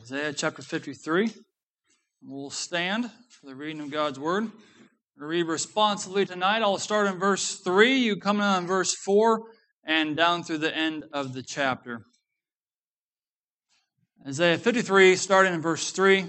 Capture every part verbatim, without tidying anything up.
Isaiah chapter fifty-three. We'll stand for the reading of God's Word. We'll read responsively tonight. I'll start in verse three. You come in on verse four and down through the end of the chapter. Isaiah fifty-three, starting in verse three.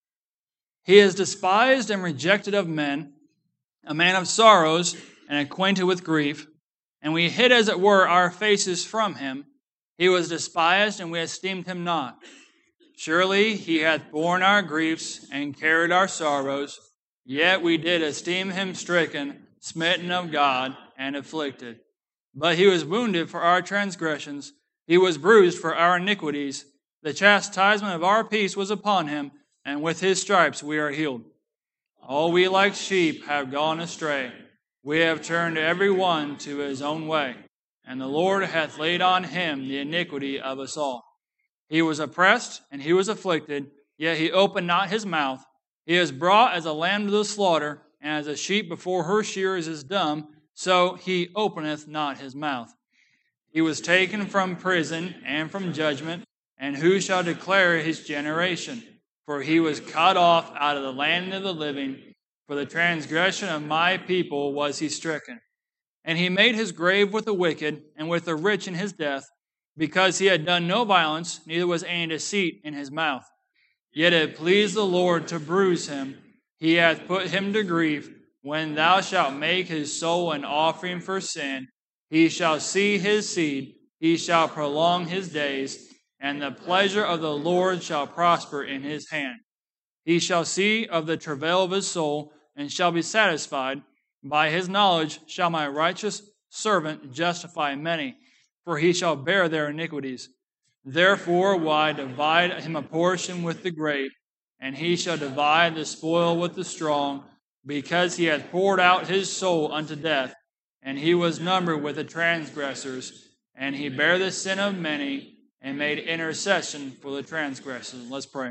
He is despised and rejected of men, a man of sorrows and acquainted with grief, and we hid, as it were, our faces from him. He was despised, and we esteemed him not. Surely he hath borne our griefs and carried our sorrows, yet we did esteem him stricken, smitten of God, and afflicted. But he was wounded for our transgressions, he was bruised for our iniquities. The chastisement of our peace was upon him, and with his stripes we are healed. All we like sheep have gone astray. We have turned every one to his own way, and the Lord hath laid on him the iniquity of us all. He was oppressed, and he was afflicted, yet he opened not his mouth. He is brought as a lamb to the slaughter, and as a sheep before her shearers is dumb, so he openeth not his mouth. He was taken from prison and from judgment, and who shall declare his generation? For he was cut off out of the land of the living. For the transgression of my people was he stricken. And he made his grave with the wicked, and with the rich in his death, because he had done no violence, neither was any deceit in his mouth. Yet it pleased the Lord to bruise him. He hath put him to grief. When thou shalt make his soul an offering for sin, he shall see his seed, he shall prolong his days, and the pleasure of the Lord shall prosper in his hand. He shall see of the travail of his soul, and shall be satisfied. By his knowledge shall my righteous servant justify many, for he shall bear their iniquities. Therefore will I divide him a portion with the great, and he shall divide the spoil with the strong, because he hath poured out his soul unto death, and he was numbered with the transgressors, and he bare the sin of many, and made intercession for the transgressors. Let's pray.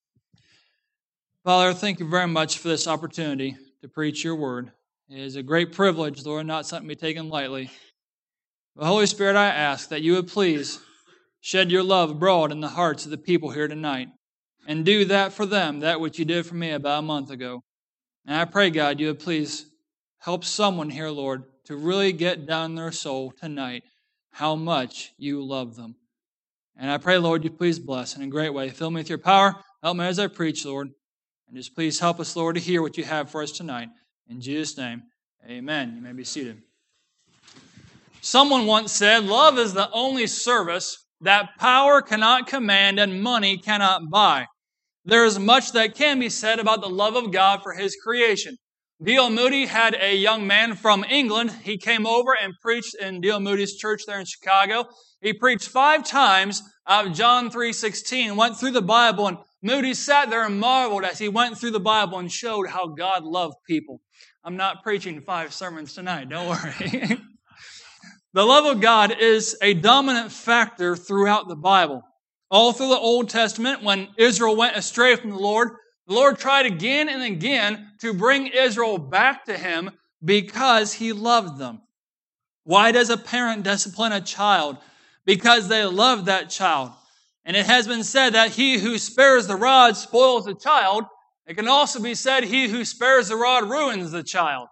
Father, thank you very much for this opportunity to preach your word. It is a great privilege, Lord, not something to be taken lightly. But Holy Spirit, I ask that you would please shed your love abroad in the hearts of the people here tonight, and do that for them, that which you did for me about a month ago. And I pray, God, you would please help someone here, Lord, to really get down in their soul tonight how much you love them. And I pray, Lord, you please bless in a great way. Fill me with your power. Help me as I preach, Lord. And just please help us, Lord, to hear what you have for us tonight. In Jesus' name, amen. You may be seated. Someone once said, love is the only service that power cannot command and money cannot buy. There is much that can be said about the love of God for His creation. D L Moody had a young man from England. He came over and preached in D L Moody's church there in Chicago. He preached five times out of John three sixteen, went through the Bible, and Moody sat there and marveled as he went through the Bible and showed how God loved people. I'm not preaching five sermons tonight, don't worry. The love of God is a dominant factor throughout the Bible. All through the Old Testament, when Israel went astray from the Lord, the Lord tried again and again to bring Israel back to Him because He loved them. Why does a parent discipline a child? Because they love that child. And it has been said that he who spares the rod spoils the child. It can also be said he who spares the rod ruins the child.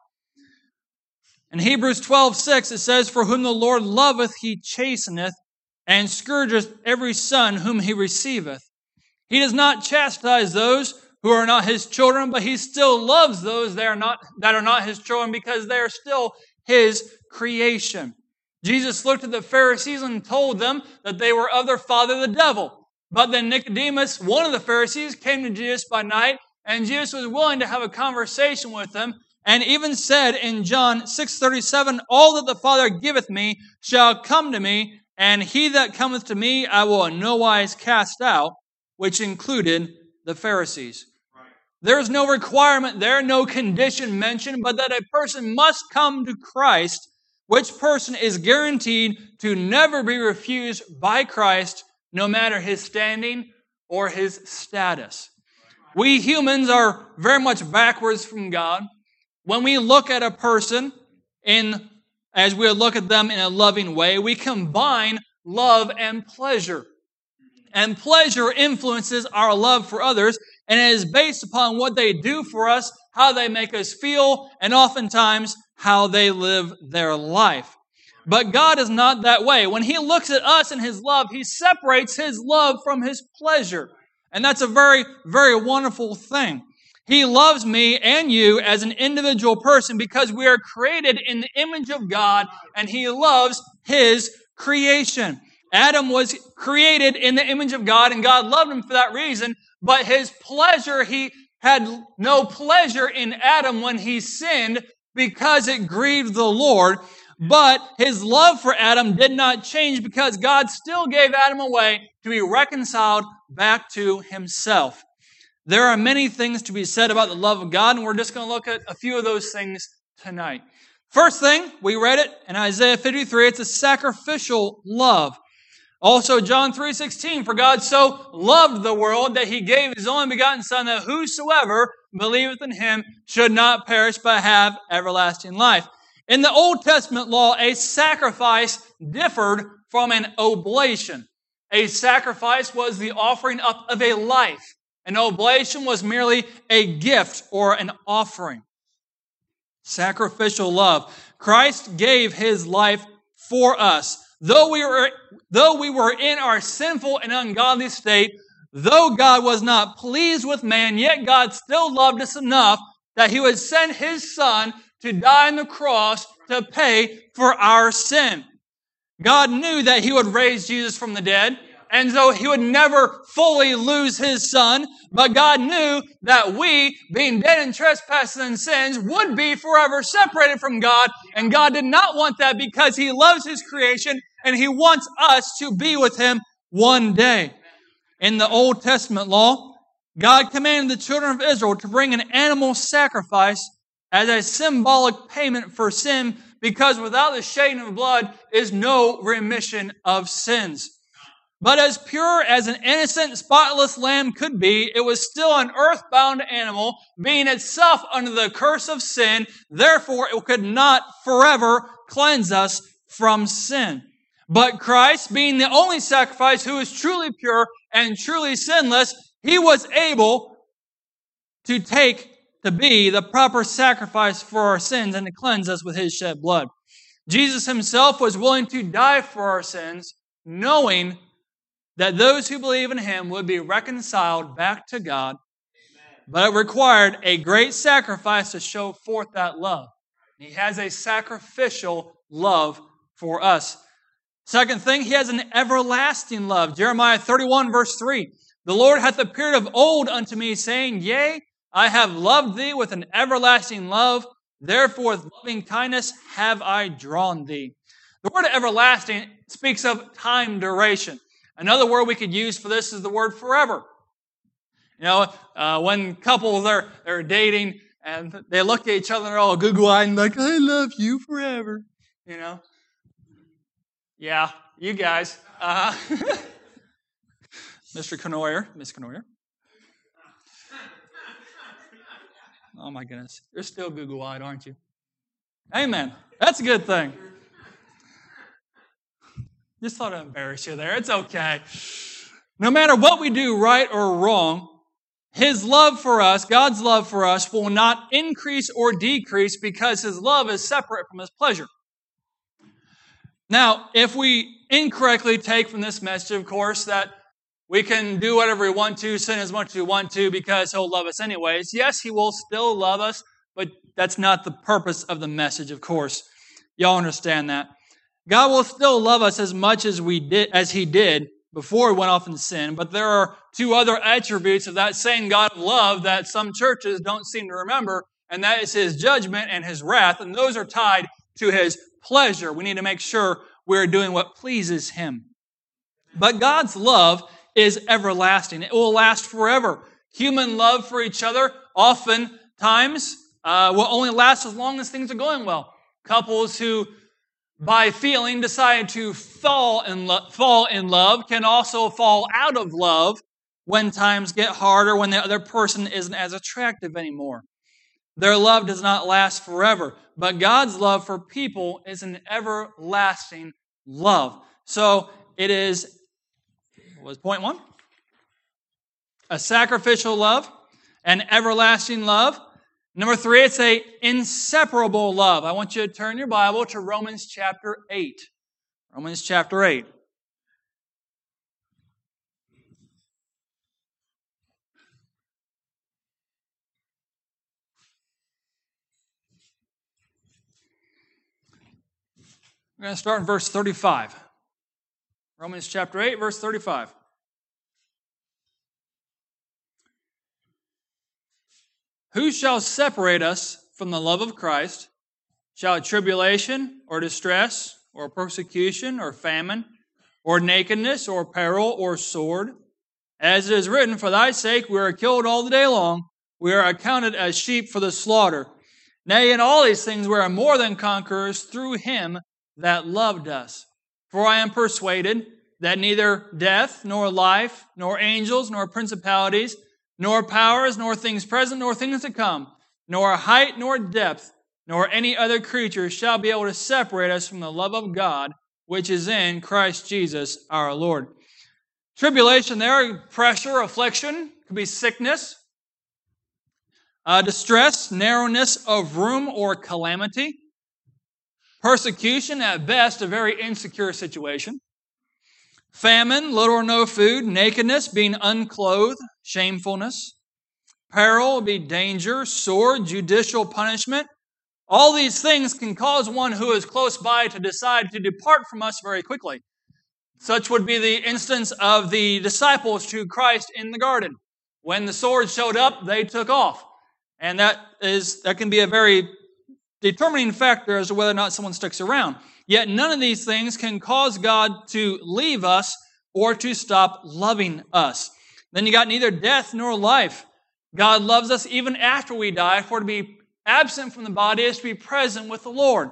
In Hebrews twelve six it says, for whom the Lord loveth he chasteneth, and scourgeth every son whom he receiveth. He does not chastise those who are not his children, but he still loves those that are not, that are not his children because they are still his creation. Jesus looked at the Pharisees and told them that they were of their father the devil. But then Nicodemus, one of the Pharisees, came to Jesus by night, and Jesus was willing to have a conversation with them, and even said in John six thirty-seven, all that the Father giveth me shall come to me, and he that cometh to me I will in no wise cast out, which included the Pharisees. Right. There is no requirement there, no condition mentioned, but that a person must come to Christ, which person is guaranteed to never be refused by Christ, no matter his standing or his status. We humans are very much backwards from God. When we look at a person in, as we look at them in a loving way, we combine love and pleasure. And pleasure influences our love for others, and it is based upon what they do for us, how they make us feel, and oftentimes how they live their life. But God is not that way. When He looks at us and His love, He separates His love from His pleasure. And that's a very, very wonderful thing. He loves me and you as an individual person because we are created in the image of God, and He loves His creation. Adam was created in the image of God, and God loved him for that reason, but His pleasure, He had no pleasure in Adam when he sinned because it grieved the Lord. But His love for Adam did not change because God still gave Adam a way to be reconciled back to Himself. There are many things to be said about the love of God, and we're just going to look at a few of those things tonight. First thing, we read it in Isaiah fifty-three, it's a sacrificial love. Also, John three sixteen, for God so loved the world that He gave His only begotten Son, that whosoever believeth in Him should not perish but have everlasting life. In the Old Testament law, a sacrifice differed from an oblation. A sacrifice was the offering up of a life. An oblation was merely a gift or an offering. Sacrificial love. Christ gave His life for us. Though we were, though we were in our sinful and ungodly state, though God was not pleased with man, yet God still loved us enough that He would send His Son to die on the cross to pay for our sin. God knew that He would raise Jesus from the dead, and so He would never fully lose His Son, but God knew that we, being dead in trespasses and sins, would be forever separated from God, and God did not want that because He loves His creation, and He wants us to be with Him one day. In the Old Testament law, God commanded the children of Israel to bring an animal sacrifice as a symbolic payment for sin, because without the shedding of blood is no remission of sins. But as pure as an innocent, spotless lamb could be, it was still an earthbound animal, being itself under the curse of sin. Therefore, it could not forever cleanse us from sin. But Christ, being the only sacrifice who is truly pure and truly sinless, He was able to take to be the proper sacrifice for our sins and to cleanse us with His shed blood. Jesus Himself was willing to die for our sins, knowing that those who believe in Him would be reconciled back to God. Amen. But it required a great sacrifice to show forth that love. He has a sacrificial love for us. Second thing, He has an everlasting love. Jeremiah thirty-one verse three. The Lord hath appeared of old unto me, saying, Yea, I have loved thee with an everlasting love. Therefore with loving kindness have I drawn thee. The word everlasting speaks of time duration. Another word we could use for this is the word forever. You know, uh, when couples are they're dating and they look at each other and they're all Google-eyed and like, I love you forever. You know? Yeah, you guys. Uh, Mister Knoyer, Miss Knoyer. Oh my goodness. You're still Google-eyed, aren't you? Amen. That's a good thing. Just thought I'd embarrass you there. It's okay. No matter what we do, right or wrong, His love for us, God's love for us, will not increase or decrease because His love is separate from His pleasure. Now, if we incorrectly take from this message, of course, that we can do whatever we want to, sin as much as we want to because He'll love us anyways. Yes, He will still love us, but that's not the purpose of the message, of course. Y'all understand that. God will still love us as much as we did, as He did before we went off in sin, but there are two other attributes of that same God of love that some churches don't seem to remember, and that is His judgment and His wrath, and those are tied to His pleasure. We need to make sure we're doing what pleases Him. But God's love is everlasting. It will last forever. Human love for each other oftentimes uh, will only last as long as things are going well. Couples who by feeling decide to fall in, lo- fall in love can also fall out of love when times get harder, when the other person isn't as attractive anymore. Their love does not last forever, but God's love for people is an everlasting love. So it is, what was point one? a sacrificial love, an everlasting love. Number three, it's a inseparable love. I want you to turn your Bible to Romans chapter eight. Romans chapter eight. We're going to start in verse thirty-five. Romans chapter eight, verse thirty-five. Who shall separate us from the love of Christ? Shall tribulation, or distress, or persecution, or famine, or nakedness, or peril, or sword? As it is written, for thy sake we are killed all the day long. We are accounted as sheep for the slaughter. Nay, in all these things we are more than conquerors through him that loved us. For I am persuaded that neither death, nor life, nor angels, nor principalities, nor powers, nor things present, nor things to come, nor height, nor depth, nor any other creature shall be able to separate us from the love of God, which is in Christ Jesus our Lord. Tribulation there, pressure, affliction, could be sickness, uh, distress, narrowness of room or calamity, persecution, at best, a very insecure situation, famine, little or no food, nakedness, being unclothed, shamefulness, peril would be danger, sword, judicial punishment. All these things can cause one who is close by to decide to depart from us very quickly. Such would be the instance of the disciples to Christ in the garden. When the sword showed up, they took off. And that is that can be a very determining factor as to whether or not someone sticks around. Yet none of these things can cause God to leave us or to stop loving us. Then you got neither death nor life. God loves us even after we die, for to be absent from the body is to be present with the Lord.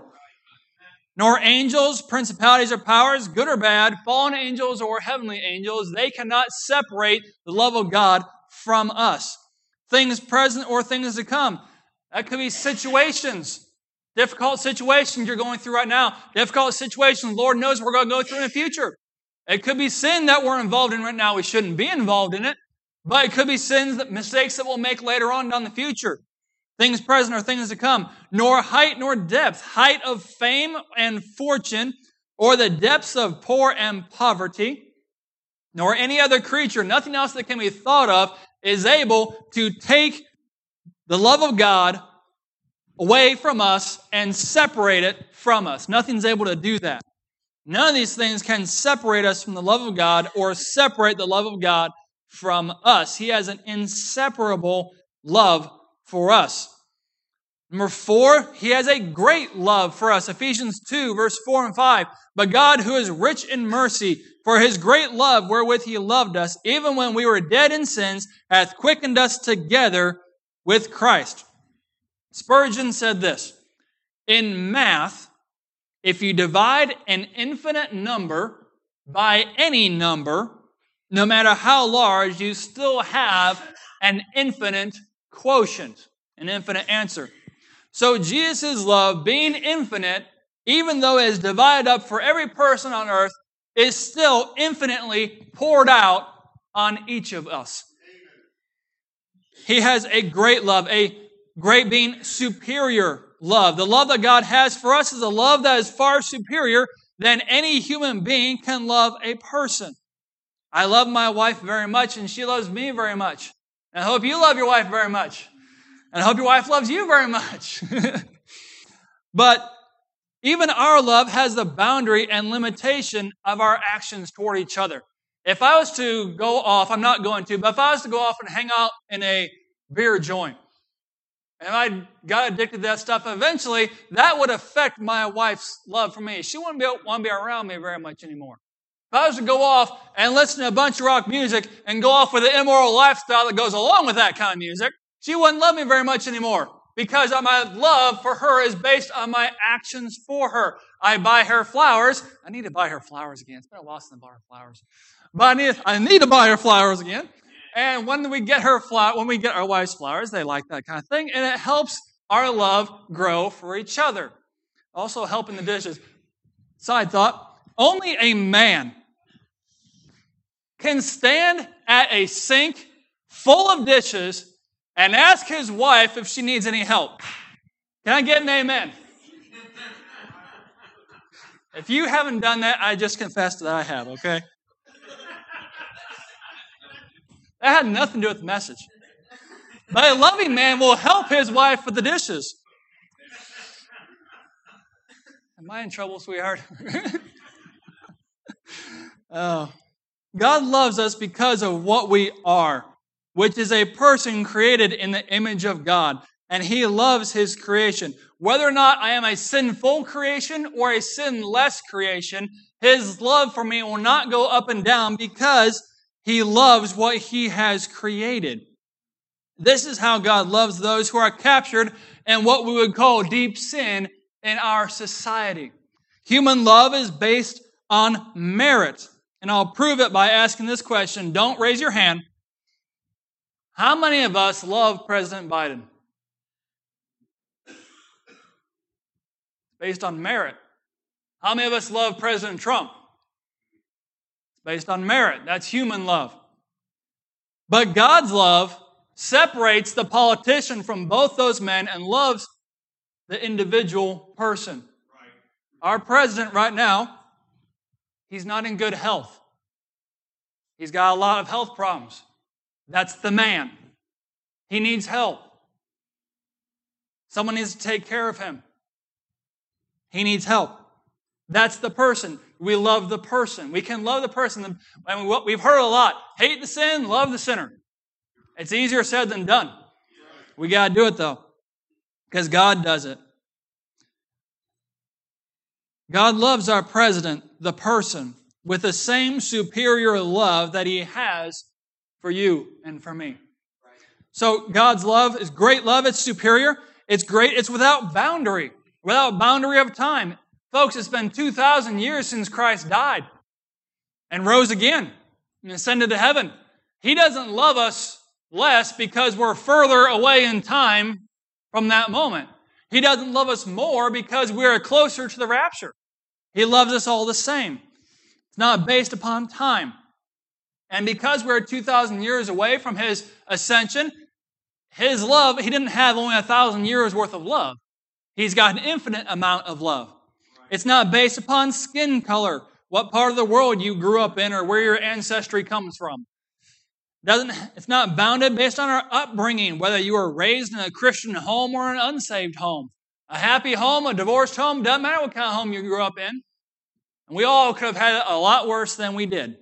Nor angels, principalities, or powers, good or bad, fallen angels or heavenly angels, they cannot separate the love of God from us. Things present or things to come. That could be situations. Difficult situations you're going through right now. Difficult situations Lord knows we're going to go through in the future. It could be sin that we're involved in right now. We shouldn't be involved in it. But it could be sins, that mistakes that we'll make later on down the future. Things present or things to come. Nor height nor depth. Height of fame and fortune, or the depths of poor and poverty, nor any other creature, nothing else that can be thought of, is able to take the love of God away from us and separate it from us. Nothing's able to do that. None of these things can separate us from the love of God or separate the love of God from us. He has an inseparable love for us. Number four, He has a great love for us. Ephesians two, verse four and five. But God, who is rich in mercy, for His great love wherewith He loved us, even when we were dead in sins, hath quickened us together with Christ. Spurgeon said this, in math, if you divide an infinite number by any number, no matter how large, you still have an infinite quotient, an infinite answer. So Jesus' love, being infinite, even though it is divided up for every person on earth, is still infinitely poured out on each of us. He has a great love, a great being superior love. The love that God has for us is a love that is far superior than any human being can love a person. I love my wife very much, and she loves me very much. And I hope you love your wife very much. And I hope your wife loves you very much. But even our love has the boundary and limitation of our actions toward each other. If I was to go off, I'm not going to, but if I was to go off and hang out in a beer joint, and I got addicted to that stuff, eventually that would affect my wife's love for me. She wouldn't be, want to be around me very much anymore. If I was to go off and listen to a bunch of rock music and go off with the immoral lifestyle that goes along with that kind of music, she wouldn't love me very much anymore, because my love for her is based on my actions for her. I buy her flowers. I need to buy her flowers again. It's been a while since I bought her flowers. But I need, I need to buy her flowers again. And when we get her flower, when we get our wife's flowers, they like that kind of thing. And it helps our love grow for each other. Also helping the dishes. Side thought, only a man can stand at a sink full of dishes and ask his wife if she needs any help. Can I get an amen? If you haven't done that, I just confessed that I have, okay? That had nothing to do with the message. But a loving man will help his wife with the dishes. Am I in trouble, sweetheart? Oh. God loves us because of what we are, which is a person created in the image of God. And He loves His creation. Whether or not I am a sinful creation or a sinless creation, His love for me will not go up and down because He loves what He has created. This is how God loves those who are captured in what we would call deep sin in our society. Human love is based on merit. And I'll prove it by asking this question. Don't raise your hand. How many of us love President Biden? Based on merit. How many of us love President Trump? It's based on merit. That's human love. But God's love separates the politician from both those men and loves the individual person. Our president right now, he's not in good health. He's got a lot of health problems. That's the man. He needs help. Someone needs to take care of him. He needs help. That's the person. We love the person. We can love the person. I mean, we've heard a lot. Hate the sin, love the sinner. It's easier said than done. We got to do it though, because God does it. God loves our president, the person, with the same superior love that He has for you and for me. So God's love is great love. It's superior. It's great. It's without boundary, without boundary of time. Folks, it's been two thousand years since Christ died and rose again and ascended to heaven. He doesn't love us less because we're further away in time from that moment. He doesn't love us more because we're closer to the rapture. He loves us all the same. It's not based upon time. And because we're two thousand years away from His ascension, His love, He didn't have only a thousand years worth of love. He's got an infinite amount of love. It's not based upon skin color, what part of the world you grew up in or where your ancestry comes from. Doesn't, it's not bounded based on our upbringing, whether you were raised in a Christian home or an unsaved home. A happy home, a divorced home, doesn't matter what kind of home you grew up in. And we all could have had it a lot worse than we did.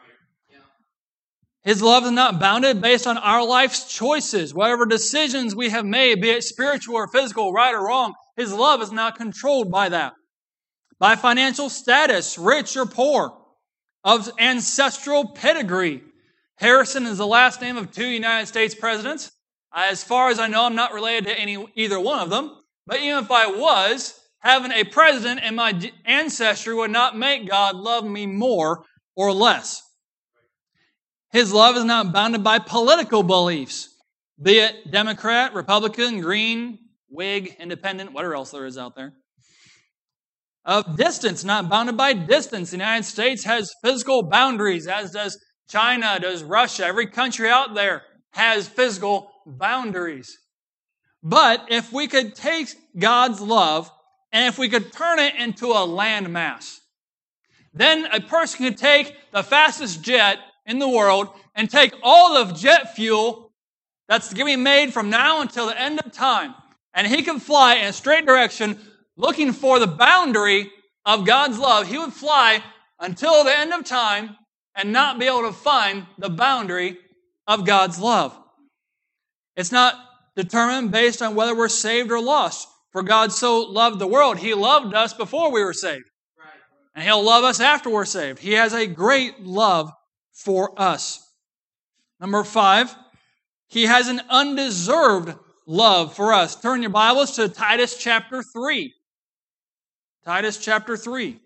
His love is not bounded based on our life's choices. Whatever decisions we have made, be it spiritual or physical, right or wrong, His love is not controlled by that. By financial status, rich or poor, of ancestral pedigree. Harrison is the last name of two United States presidents. As far as I know, I'm not related to any either one of them. But even if I was, having a president in my ancestry would not make God love me more or less. His love is not bounded by political beliefs, be it Democrat, Republican, Green, Whig, Independent, whatever else there is out there. Of distance, not bounded by distance. The United States has physical boundaries, as does China, does Russia. Every country out there has physical boundaries. But if we could take God's love and if we could turn it into a landmass, then a person could take the fastest jet in the world and take all of jet fuel that's going to be made from now until the end of time, and he could fly in a straight direction looking for the boundary of God's love. He would fly until the end of time and not be able to find the boundary of God's love. It's not determined based on whether we're saved or lost. For God so loved the world, He loved us before we were saved. And He'll love us after we're saved. He has a great love for us. Number five, He has an undeserved love for us. Turn your Bibles to Titus chapter three. Titus chapter three.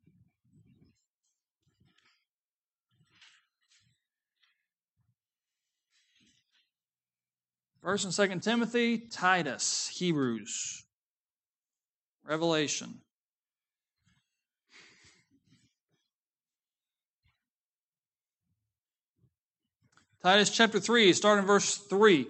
First and Second Timothy, Titus, Hebrews, Revelation. Titus chapter three, starting verse three.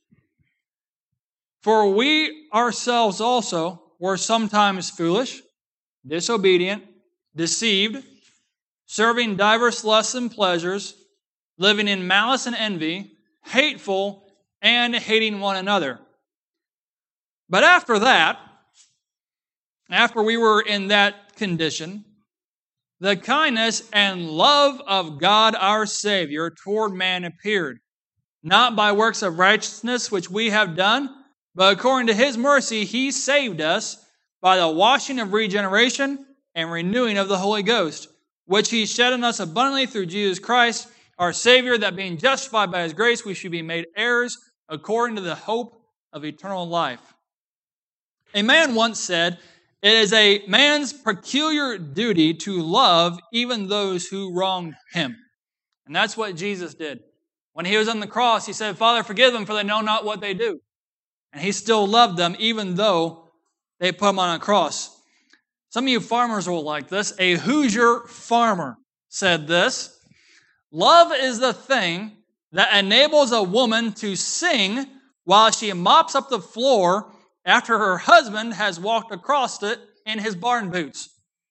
For we ourselves also were sometimes foolish, disobedient, deceived, serving diverse lusts and pleasures, living in malice and envy, hateful, and hating one another. But after that, after we were in that condition, the kindness and love of God our Savior toward man appeared, not by works of righteousness which we have done, but according to His mercy He saved us by the washing of regeneration and renewing of the Holy Ghost, which He shed on us abundantly through Jesus Christ, our Savior, that being justified by His grace, we should be made heirs according to the hope of eternal life. A man once said, "It is a man's peculiar duty to love even those who wronged him." And that's what Jesus did. When He was on the cross, He said, "Father, forgive them, for they know not what they do." And He still loved them even though they put Him on a cross. Some of you farmers will like this. A Hoosier farmer said this: "Love is the thing that enables a woman to sing while she mops up the floor after her husband has walked across it in his barn boots."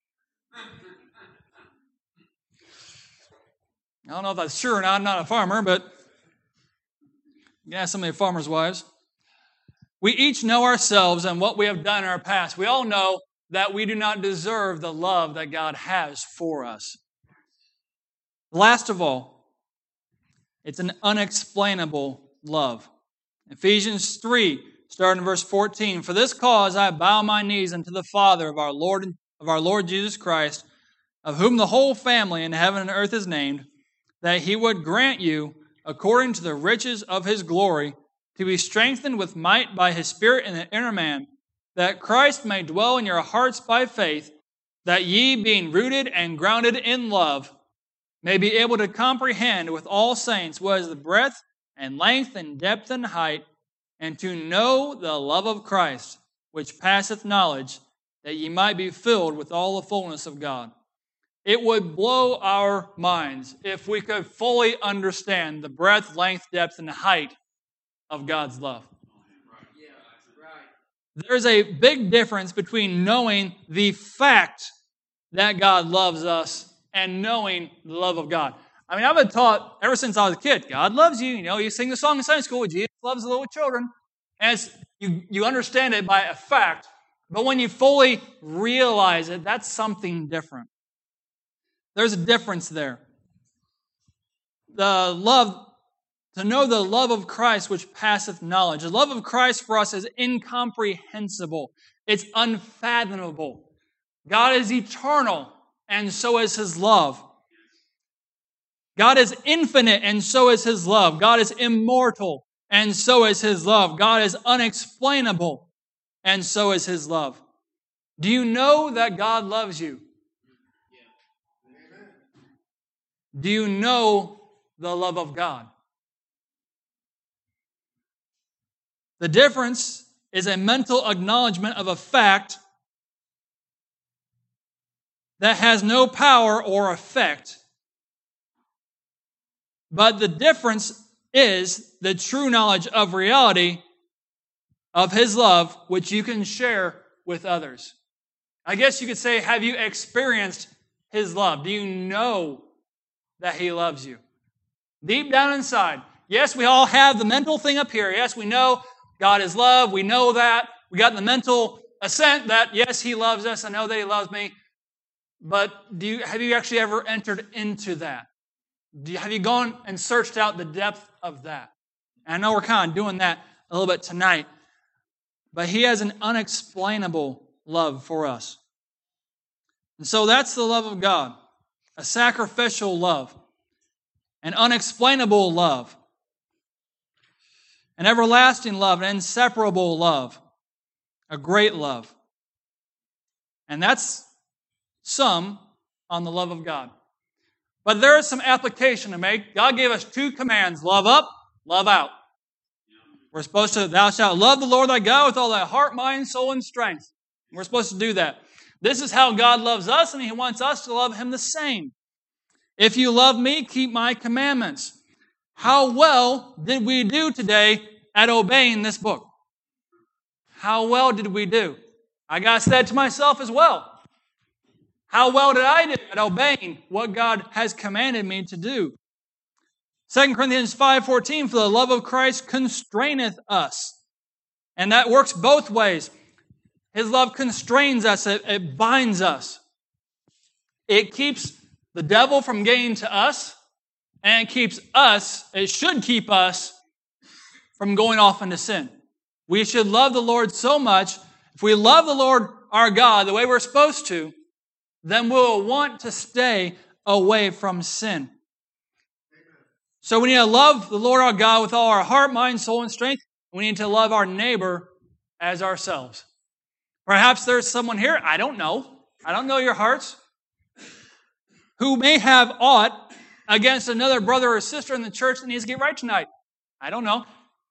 I don't know if that's true or not. I'm not a farmer, but you can ask some of your farmers' wives. We each know ourselves and what we have done in our past. We all know that we do not deserve the love that God has for us. Last of all, it's an unexplainable love. Ephesians three, starting in verse fourteen. "For this cause I bow my knees unto the Father of our Lord of our Lord Jesus Christ, of whom the whole family in heaven and earth is named, that He would grant you, according to the riches of His glory, to be strengthened with might by His Spirit in the inner man, that Christ may dwell in your hearts by faith, that ye, being rooted and grounded in love, may be able to comprehend with all saints what is the breadth and length and depth and height, and to know the love of Christ, which passeth knowledge, that ye might be filled with all the fullness of God." It would blow our minds if we could fully understand the breadth, length, depth, and height of God's love. There's a big difference between knowing the fact that God loves us and knowing the love of God. I mean, I've been taught ever since I was a kid, God loves you. You know, you sing the song in Sunday school, Jesus loves the little children. And it's, you, you understand it by a fact. But when you fully realize it, that's something different. There's a difference there. The love, to know the love of Christ which passeth knowledge. The love of Christ for us is incomprehensible. It's unfathomable. God is eternal, and so is His love. God is infinite, and so is His love. God is immortal, and so is His love. God is unexplainable, and so is His love. Do you know that God loves you? Do you know the love of God? The difference is a mental acknowledgement of a fact that has no power or effect. But the difference is the true knowledge of reality of His love, which you can share with others. I guess you could say, have you experienced His love? Do you know that He loves you? Deep down inside. Yes, we all have the mental thing up here. Yes, we know God is love. We know that. We got the mental assent that, yes, He loves us. I know that He loves me. But do you, have you actually ever entered into that? Do you, have you gone and searched out the depth of that? And I know we're kind of doing that a little bit tonight. But He has an unexplainable love for us. And so that's the love of God. A sacrificial love. An unexplainable love. An everlasting love, an inseparable love, a great love. And that's some on the love of God. But there is some application to make. God gave us two commands, love up, love out. We're supposed to, thou shalt love the Lord thy God with all thy heart, mind, soul, and strength. We're supposed to do that. This is how God loves us, and He wants us to love Him the same. If you love me, keep my commandments. How well did we do today at obeying this book? How well did we do? I got to say that to myself as well. How well did I do at obeying what God has commanded me to do? Second Corinthians five fourteen, for the love of Christ constraineth us. And that works both ways. His love constrains us. It, it binds us. It keeps the devil from getting to us, and it keeps us, it should keep us from going off into sin. We should love the Lord so much. If we love the Lord our God the way we're supposed to, then we'll want to stay away from sin. So we need to love the Lord our God with all our heart, mind, soul, and strength. We need to love our neighbor as ourselves. Perhaps there's someone here, I don't know, I don't know your hearts, who may have aught against another brother or sister in the church that needs to get right tonight. I don't know.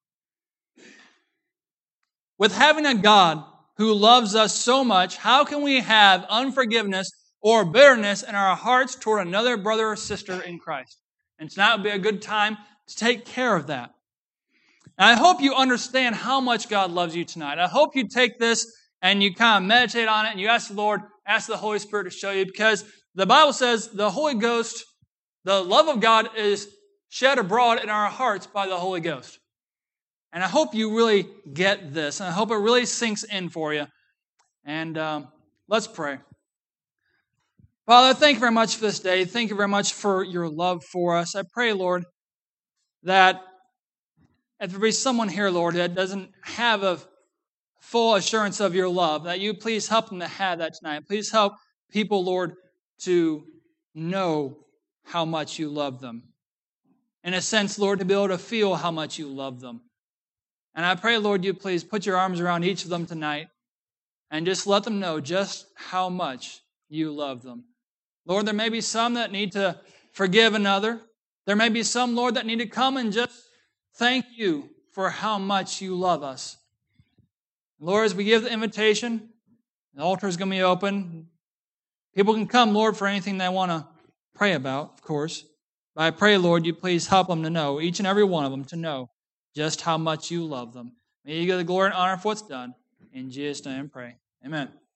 With having a God who loves us so much, how can we have unforgiveness or bitterness in our hearts toward another brother or sister in Christ? And tonight would be a good time to take care of that. And I hope you understand how much God loves you tonight. I hope you take this and you kind of meditate on it and you ask the Lord, ask the Holy Spirit to show you, because the Bible says the Holy Ghost, the love of God is shed abroad in our hearts by the Holy Ghost. And I hope you really get this, and I hope it really sinks in for you. And um, let's pray. Father, thank you very much for this day. Thank you very much for your love for us. I pray, Lord, that if there be someone here, Lord, that doesn't have a full assurance of your love, that you please help them to have that tonight. Please help people, Lord, to know how much you love them. In a sense, Lord, to be able to feel how much you love them. And I pray, Lord, you please put your arms around each of them tonight and just let them know just how much you love them. Lord, there may be some that need to forgive another. There may be some, Lord, that need to come and just thank you for how much you love us. Lord, as we give the invitation, the altar is going to be open. People can come, Lord, for anything they want to pray about, of course. But I pray, Lord, you please help them to know, each and every one of them to know just how much you love them. May you give the glory and honor for what's done. In Jesus' name I pray. Amen.